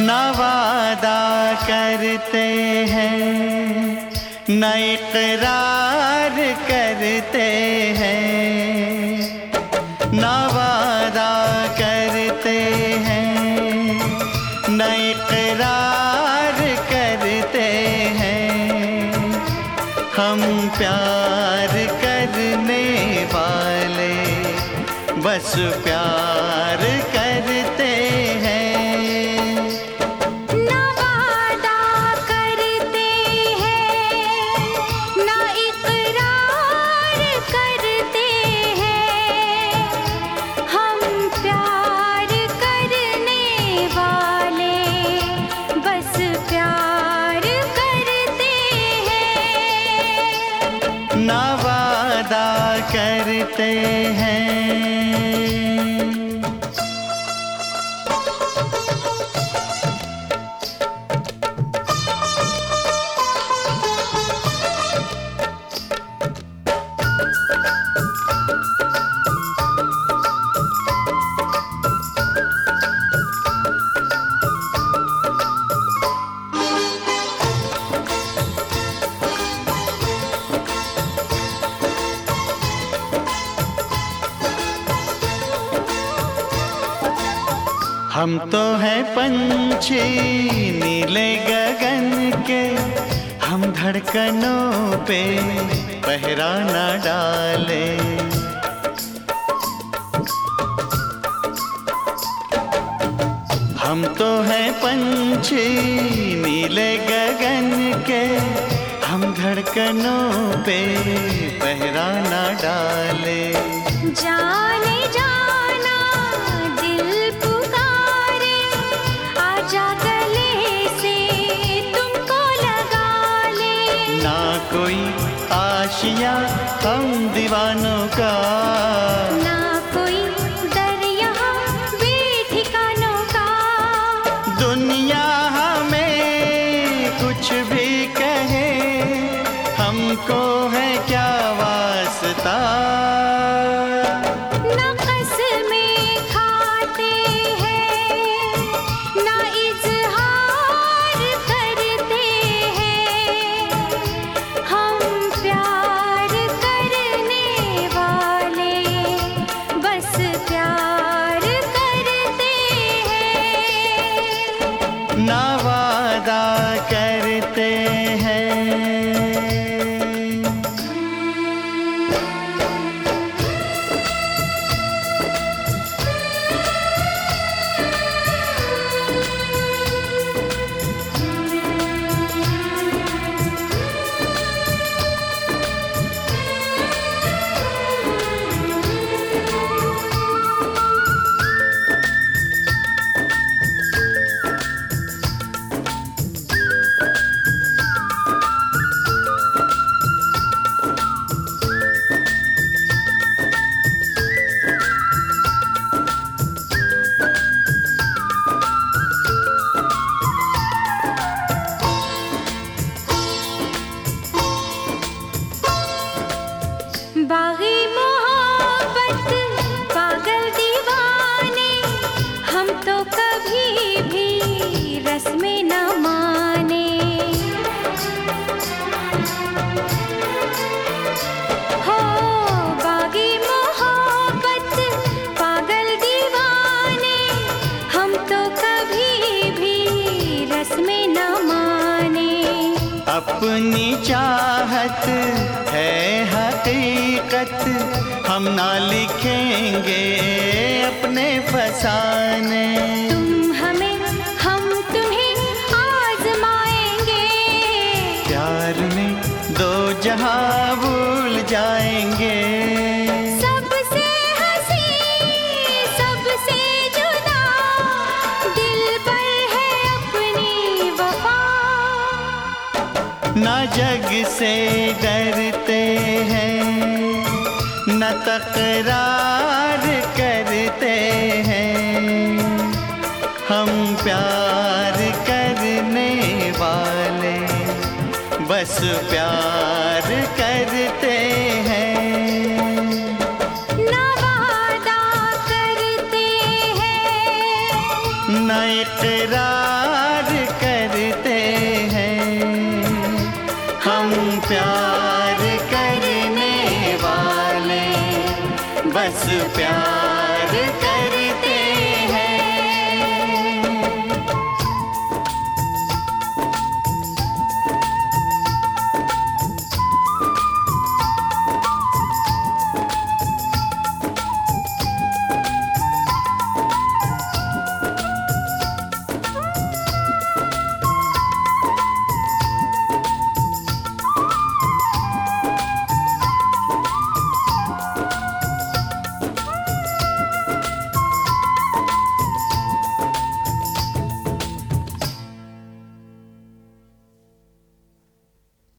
न वादा करते हैं न इकरार करते हैं, न वादा करते हैं न इकरार करते हैं। हम प्यार करने वाले बस प्यार करते हैं। न वादा करते हैं। हम तो हैं पंछी नीले गगन के, हम धड़कनों पे पहरा न डाले। हम तो हैं पंछी नीले गगन के, हम धड़कनों पे पहरा न डाले। जाने जाना दिल पुकारे, आजा गले से तुमको लगा ले। ना कोई आशिया हम दीवानों का, ना कोई दर यहाँ बेठिकानों का। दुनिया हमें कुछ भी कहे, हमको है क्या वास्ता। ना कसमें खाते हैं ना इजहार करते हैं, हम प्यार करने वाले बस प्यार करते हैं। ना वादा करते हैं। बागी मोहब्बत पागल दीवाने, हम तो कभी भी रस्में न माने। हो बागी मोहब्बत पागल दीवाने, हम तो कभी भी रस्में न माने। अपनी चाहत है हकीकत, हम ना लिखेंगे अपने फसाने। तुम हमें हम तुम्हें आजमाएंगे, प्यार में दो जहां भूल जाएंगे। सबसे हंसी सबसे जुदा दिल पर है अपनी वफा। न जग से डरते हैं न तकरार करते हैं, हम प्यार करने वाले बस प्यार करते हैं। न वादा करते हैं न इकरार हम प्यार करने वाले, बस प्यार